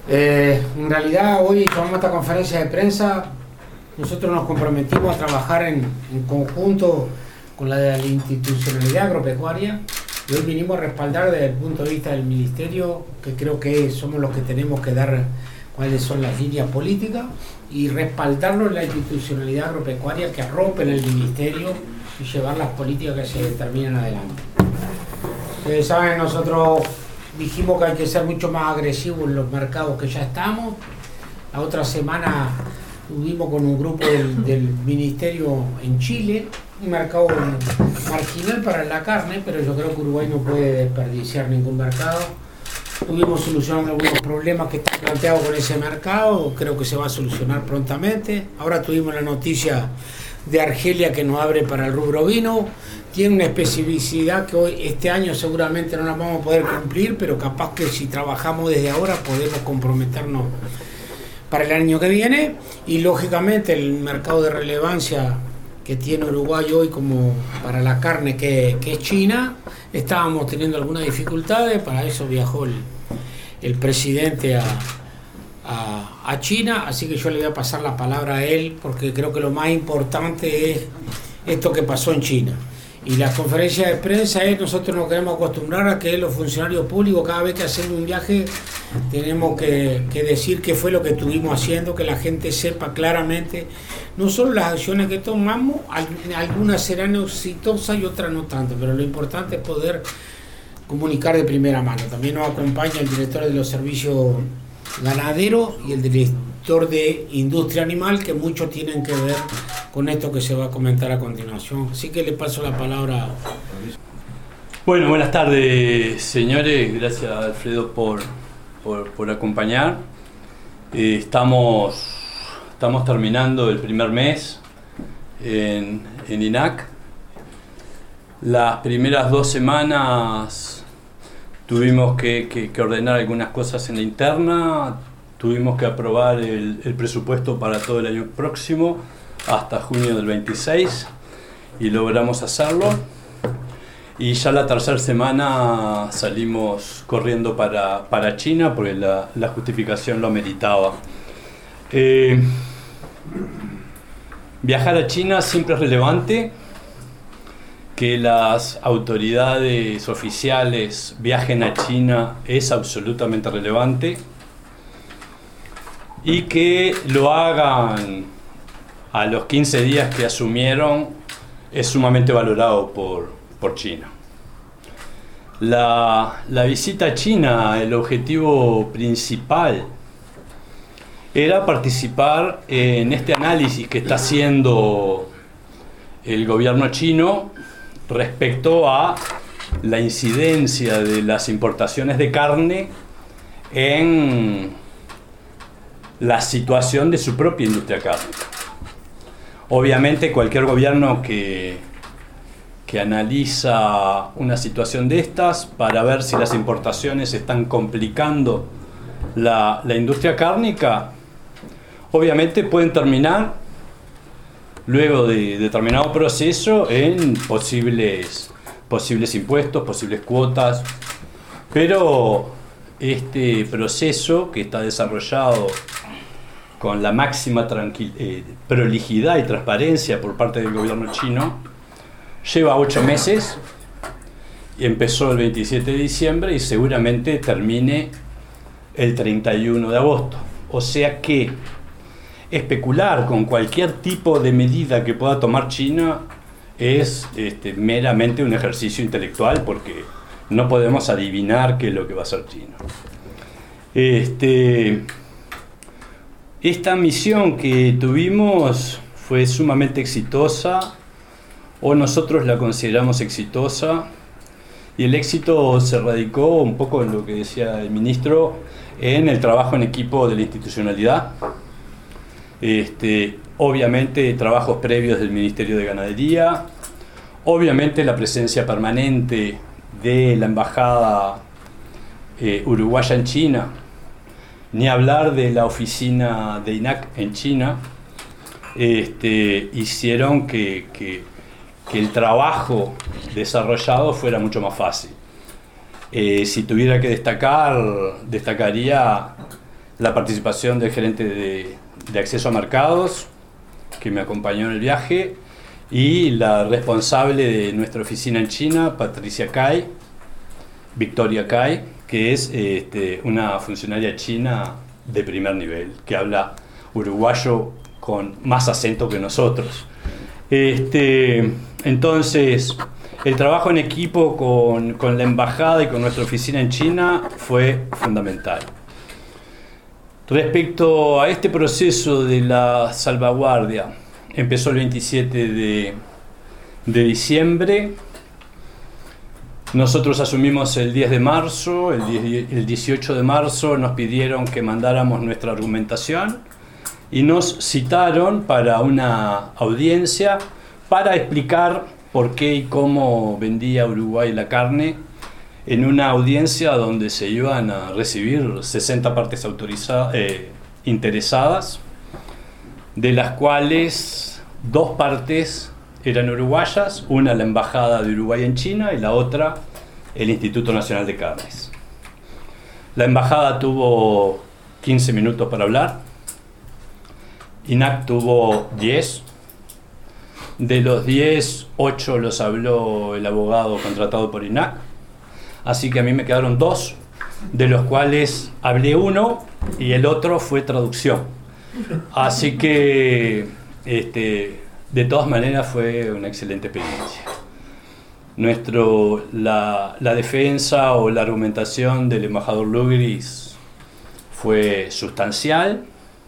En realidad hoy tomamos esta conferencia de prensa, nosotros nos comprometimos a trabajar en conjunto con la institucionalidad agropecuaria y hoy vinimos a respaldar desde el punto de vista del Ministerio, que creo que somos los que tenemos que dar cuáles son las líneas políticas y respaldarlo en la institucionalidad agropecuaria que rompen el Ministerio y llevar las políticas que se determinan adelante. Ustedes saben, nosotros dijimos que hay que ser mucho más agresivos en los mercados que ya estamos. La otra semana estuvimos con un grupo del Ministerio en Chile, un mercado marginal para la carne, pero yo creo que Uruguay no puede desperdiciar ningún mercado. Estuvimos solucionando algunos problemas que están planteados con ese mercado, creo que se va a solucionar prontamente. Ahora tuvimos la noticia de Argelia que nos abre para el rubro vino. Tiene una especificidad que hoy, este año seguramente no la vamos a poder cumplir, pero capaz que si trabajamos desde ahora podemos comprometernos para el año que viene. Y lógicamente el mercado de relevancia que tiene Uruguay hoy como para la carne que es China, estábamos teniendo algunas dificultades, para eso viajó el presidente a China, así que yo le voy a pasar la palabra a él porque creo que lo más importante es esto que pasó en China. Y las conferencias de prensa nosotros nos queremos acostumbrar a que los funcionarios públicos cada vez que hacemos un viaje tenemos que decir qué fue lo que estuvimos haciendo, que la gente sepa claramente no solo las acciones que tomamos, algunas serán exitosas y otras no tanto, pero lo importante es poder comunicar de primera mano. También nos acompaña el director de los servicios ganaderos y el director de industria animal, que mucho tienen que ver con esto que se va a comentar a continuación. Así que le paso la palabra. Bueno, buenas tardes, señores. Gracias, Alfredo, por acompañar. Estamos terminando el primer mes en INAC. Las primeras 2 semanas tuvimos que ordenar algunas cosas en la interna, tuvimos que aprobar el presupuesto para todo el año próximo, hasta junio del 26, y logramos hacerlo. Y ya la tercera semana salimos corriendo para China, porque la justificación lo ameritaba. Viajar a China siempre es relevante. Que las autoridades oficiales viajen a China es absolutamente relevante. Y que lo hagan a los 15 días que asumieron es sumamente valorado por China. La visita a China, el objetivo principal era participar en este análisis que está haciendo el gobierno chino respecto a la incidencia de las importaciones de carne en la situación de su propia industria cárnica. Obviamente cualquier gobierno que analiza una situación de estas para ver si las importaciones están complicando la industria cárnica, obviamente pueden terminar luego de determinado proceso en posibles impuestos, posibles cuotas, pero este proceso que está desarrollado con la máxima prolijidad y transparencia por parte del gobierno chino lleva 8 meses y empezó el 27 de diciembre y seguramente termine el 31 de agosto. O sea que especular con cualquier tipo de medida que pueda tomar China es meramente un ejercicio intelectual, porque no podemos adivinar qué es lo que va a hacer China. Esta misión que tuvimos fue sumamente exitosa, o nosotros la consideramos exitosa, y el éxito se radicó un poco en lo que decía el ministro, en el trabajo en equipo de la institucionalidad. Obviamente trabajos previos del Ministerio de Ganadería, obviamente la presencia permanente de la embajada uruguaya en China, ni hablar de la oficina de INAC en China, hicieron que el trabajo desarrollado fuera mucho más fácil. Si tuviera que destacar, destacaría la participación del gerente de acceso a mercados, que me acompañó en el viaje, y la responsable de nuestra oficina en China, Patricia Cai, Victoria Cai, que es una funcionaria china de primer nivel, que habla uruguayo con más acento que nosotros. Entonces, el trabajo en equipo con la embajada y con nuestra oficina en China fue fundamental. Respecto a este proceso de la salvaguardia, empezó el 27 de diciembre. Nosotros asumimos el 10 de marzo, el 18 de marzo nos pidieron que mandáramos nuestra argumentación y nos citaron para una audiencia para explicar por qué y cómo vendía Uruguay la carne, en una audiencia donde se iban a recibir 60 partes interesadas, de las cuales 2 partes eran uruguayas, una la Embajada de Uruguay en China y la otra el Instituto Nacional de Carnes. La Embajada tuvo 15 minutos para hablar, INAC tuvo 10, de los 10, 8 los habló el abogado contratado por INAC, así que a mí me quedaron 2, de los cuales hablé 1 y el otro fue traducción. Así que de todas maneras fue una excelente experiencia. La defensa o la argumentación del embajador Lugris fue sustancial.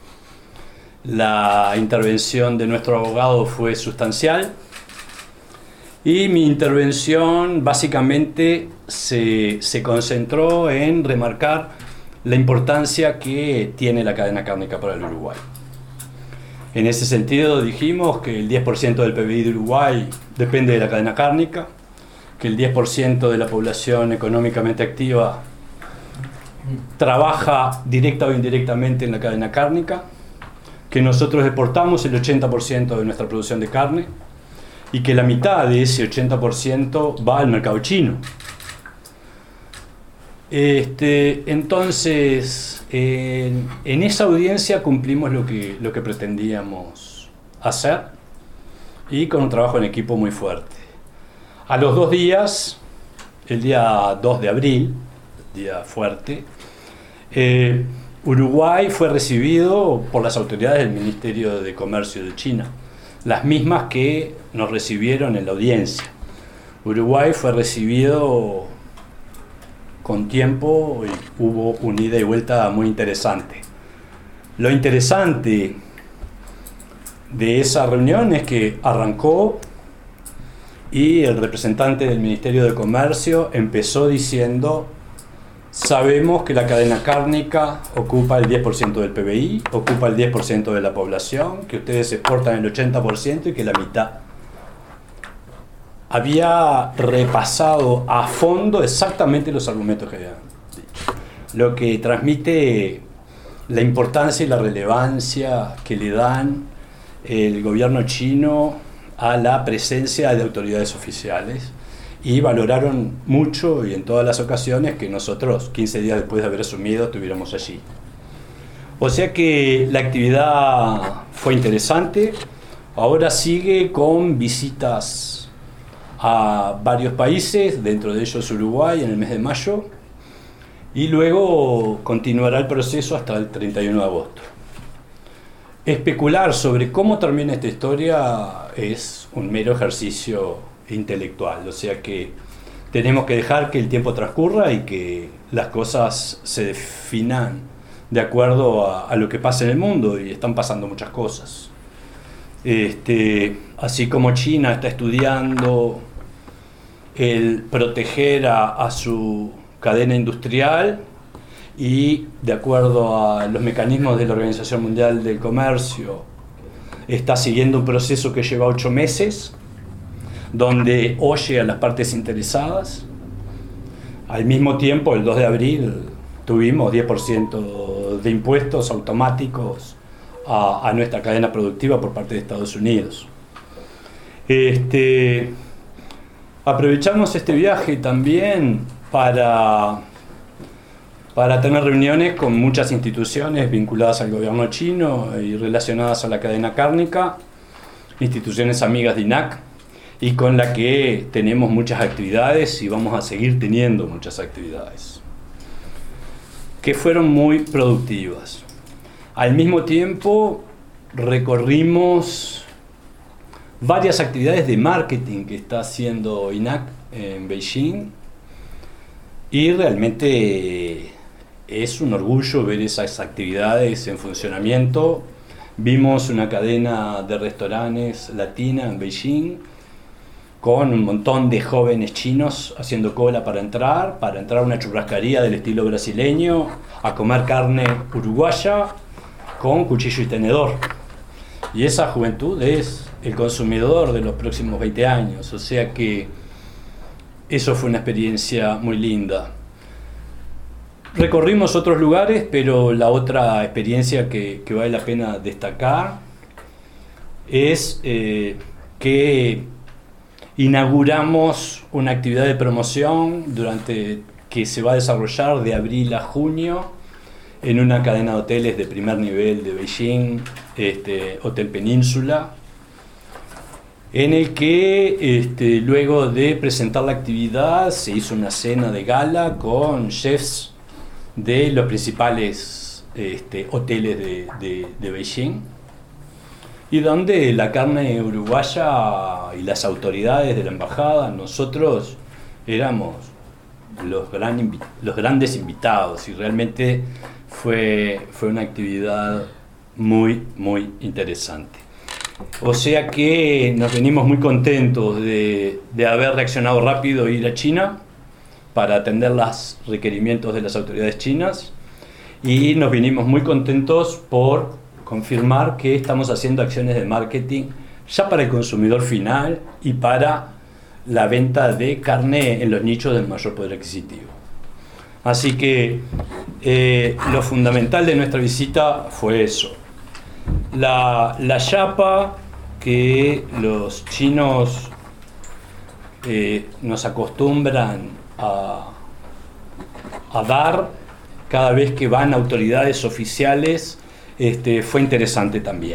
La intervención de nuestro abogado fue sustancial. Y mi intervención básicamente se concentró en remarcar la importancia que tiene la cadena cárnica para el Uruguay. En ese sentido dijimos que el 10% del PBI de Uruguay depende de la cadena cárnica, que el 10% de la población económicamente activa trabaja directa o indirectamente en la cadena cárnica, que nosotros exportamos el 80% de nuestra producción de carne y que la mitad de ese 80% va al mercado chino. Entonces, en esa audiencia cumplimos lo que pretendíamos hacer y con un trabajo en equipo muy fuerte. A los 2 días, el día 2 de abril, día fuerte, Uruguay fue recibido por las autoridades del Ministerio de Comercio de China, las mismas que nos recibieron en la audiencia. Uruguay fue recibido con tiempo y hubo un ida y vuelta muy interesante. Lo interesante de esa reunión es que arrancó y el representante del Ministerio de Comercio empezó diciendo: sabemos que la cadena cárnica ocupa el 10% del PBI, ocupa el 10% de la población, que ustedes exportan el 80% y que la mitad. Había repasado a fondo exactamente los argumentos que habían dicho, lo que transmite la importancia y la relevancia que le dan el gobierno chino a la presencia de autoridades oficiales, y valoraron mucho y en todas las ocasiones que nosotros, 15 días después de haber asumido, estuviéramos allí. O sea que la actividad fue interesante. Ahora sigue con visitas a varios países, dentro de ellos Uruguay en el mes de mayo, y luego continuará el proceso hasta el 31 de agosto. Especular sobre cómo termina esta historia es un mero ejercicio intelectual, o sea que tenemos que dejar que el tiempo transcurra y que las cosas se definan de acuerdo a lo que pasa en el mundo, y están pasando muchas cosas. Así como China está estudiando el proteger a su cadena industrial y de acuerdo a los mecanismos de la Organización Mundial del Comercio está siguiendo un proceso que lleva 8 meses, donde oye a las partes interesadas. Al mismo tiempo, el 2 de abril tuvimos 10% de impuestos automáticos a nuestra cadena productiva por parte de Estados Unidos. Aprovechamos este viaje también para para tener reuniones con muchas instituciones vinculadas al gobierno chino y relacionadas a la cadena cárnica, instituciones amigas de INAC, y con la que tenemos muchas actividades y vamos a seguir teniendo muchas actividades, que fueron muy productivas. Al mismo tiempo, recorrimos varias actividades de marketing que está haciendo INAC en Beijing, y realmente es un orgullo ver esas actividades en funcionamiento. Vimos una cadena de restaurantes latina en Beijing con un montón de jóvenes chinos haciendo cola para entrar a una churrascaría del estilo brasileño, a comer carne uruguaya con cuchillo y tenedor. Y esa juventud es el consumidor de los próximos 20 años, o sea que eso fue una experiencia muy linda. Recorrimos otros lugares, pero la otra experiencia que vale la pena destacar es que inauguramos una actividad de promoción que se va a desarrollar de abril a junio en una cadena de hoteles de primer nivel de Beijing, Hotel Península, en el que luego de presentar la actividad se hizo una cena de gala con chefs de los principales hoteles de Beijing, y donde la carne uruguaya y las autoridades de la embajada, nosotros éramos los grandes invitados, y realmente fue una actividad muy, muy interesante. O sea que nos venimos muy contentos de haber reaccionado rápido e ir a China para atender los requerimientos de las autoridades chinas, y nos vinimos muy contentos por confirmar que estamos haciendo acciones de marketing ya para el consumidor final y para la venta de carne en los nichos del mayor poder adquisitivo. Así que lo fundamental de nuestra visita fue eso. La chapa que los chinos nos acostumbran a dar cada vez que van autoridades oficiales fue interesante también.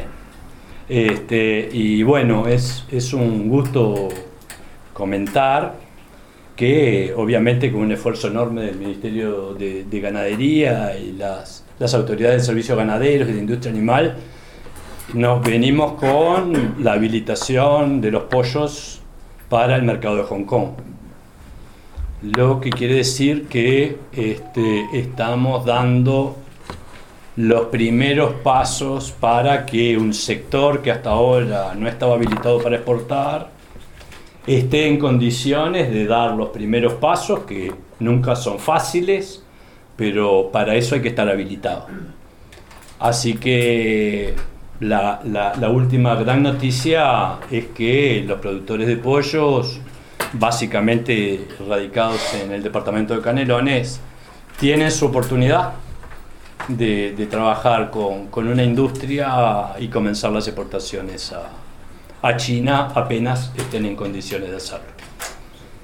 Y bueno, es un gusto comentar que obviamente con un esfuerzo enorme del Ministerio de Ganadería y las autoridades de servicios ganaderos y de industria animal, nos venimos con la habilitación de los pollos para el mercado de Hong Kong. Lo que quiere decir que estamos dando los primeros pasos para que un sector que hasta ahora no estaba habilitado para exportar esté en condiciones de dar los primeros pasos, que nunca son fáciles, pero para eso hay que estar habilitado. Así que la última gran noticia es que los productores de pollos, básicamente radicados en el departamento de Canelones, tienen su oportunidad de trabajar con una industria y comenzar las exportaciones a China apenas estén en condiciones de hacerlo.